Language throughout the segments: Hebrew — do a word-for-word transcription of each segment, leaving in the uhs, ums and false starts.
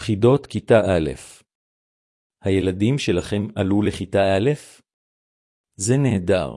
חידות כיתה א'. הילדים שלכם עלו לכיתה א'? זה נהדר.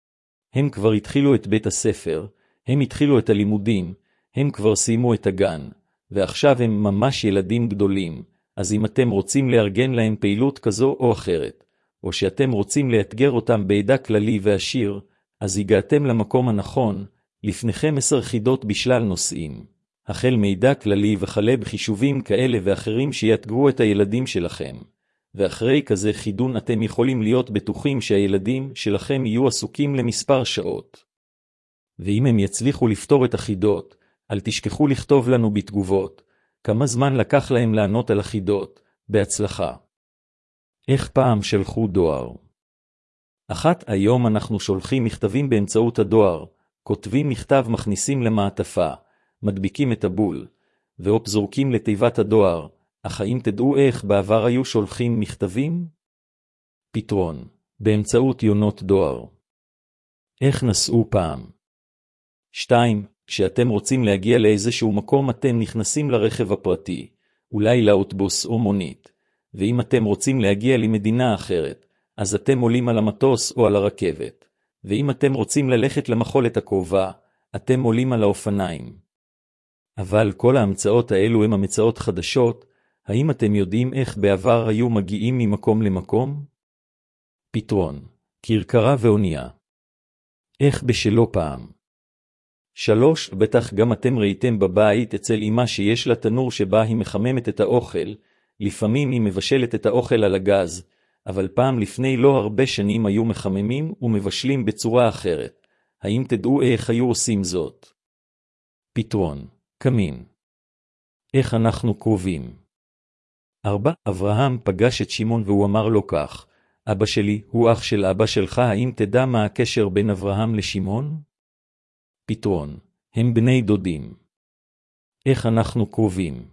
הם כבר התחילו את בית הספר, הם התחילו את הלימודים, הם כבר סיימו את הגן, ועכשיו הם ממש ילדים גדולים, אז אם אתם רוצים לארגן להם פעילות כזו או אחרת, או שאתם רוצים לאתגר אותם בידע כללי ועשיר, אז הגעתם למקום הנכון, לפניכם עשר חידות בשלל נושאים. החל מידע כללי וכלה בחישובים כאלה ואחרים שיאתגרו את הילדים שלכם. ואחרי כזה חידון אתם יכולים להיות בטוחים שהילדים שלכם יהיו עסוקים למספר שעות. ואם הם יצליחו לפתור את החידות, אל תשכחו לכתוב לנו בתגובות, כמה זמן לקח להם לענות על החידות, בהצלחה. איך פעם שלחו דואר? אחת, היום אנחנו שולחים מכתבים באמצעות הדואר, כותבים מכתב, מכניסים למעטפה, מדביקים את הבול, ואופ זורקים לתיבת הדואר, אך האם תדעו איך בעבר היו שולחים מכתבים? פתרון, באמצעות יונות דואר. איך נסעו פעם? שתיים, כשאתם רוצים להגיע לאיזשהו מקום אתם נכנסים לרכב הפרטי, אולי לאוטובוס או מונית, ואם אתם רוצים להגיע למדינה אחרת, אז אתם עולים על המטוס או על הרכבת, ואם אתם רוצים ללכת למחולת הקרובה, אתם עולים על האופניים. אבל כל ההמצאות האלו הם המצאות חדשות, האם אתם יודעים איך בעבר היו מגיעים ממקום למקום? פתרון, כרכרה ואונייה. איך בשלו פעם? שלוש, בטח גם אתם ראיתם בבית אצל אמא שיש לה תנור שבה היא מחממת את האוכל, לפעמים היא מבשלת את האוכל על הגז, אבל פעם לפני לא הרבה שנים היו מחממים ומבשלים בצורה אחרת. האם תדעו איך היו עושים זאת? פתרון, קמין. איך אנחנו קרובים? ארבע, אברהם פגש את שמעון והוא אמר לו כך, אבא שלי הוא אח של אבא שלך, האם תדע מה הקשר בין אברהם לשמעון? פתרון, הם בני דודים. איך אנחנו קרובים?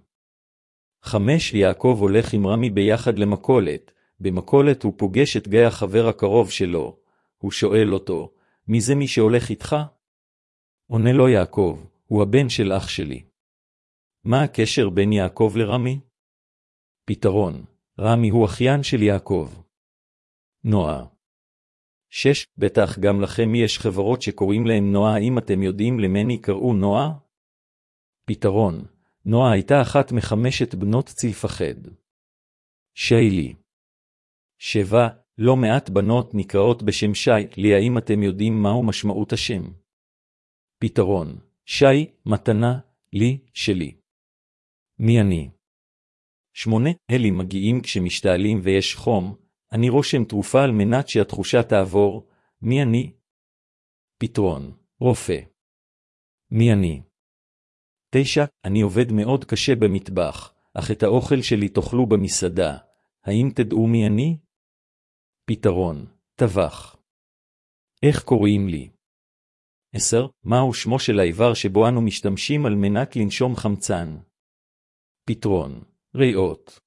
חמש, יעקב הולך עם רמי ביחד למכולת, במכולת הוא פוגש את גיא החבר הקרוב שלו, הוא שואל אותו, מי זה מי שהולך איתך? עונה לו יעקב, הוא הבן של אח שלי. מה הקשר בין יעקב לרמי? פתרון, רמי הוא אחיין של יעקב. נועה. שש, בטח גם לכם יש חברות שקוראים להם נועה, האם אתם יודעים למני קראו נועה? פתרון, נועה הייתה אחת מחמשת בנות צלפחד. שיילי. שבע, לא מעט בנות נקראות בשם שי, לי האם אתם יודעים מהו משמעות השם? פתרון, שי, מתנה, לי, שלי. מי אני? שמונה, אלי מגיעים כשמשתעלים ויש חום, אני רושם תרופה על מנת שהתחושה תעבור, מי אני? פתרון, רופא. מי אני? תשע, אני עובד מאוד קשה במטבח, אך את האוכל שלי תאכלו במסעדה, האם תדעו מי אני? פתרון, טבח. איך קוראים לי? עשר, מהו שמו של האיבר שבו אנו משתמשים על מנת לנשום חמצן? פתרון, ריאות.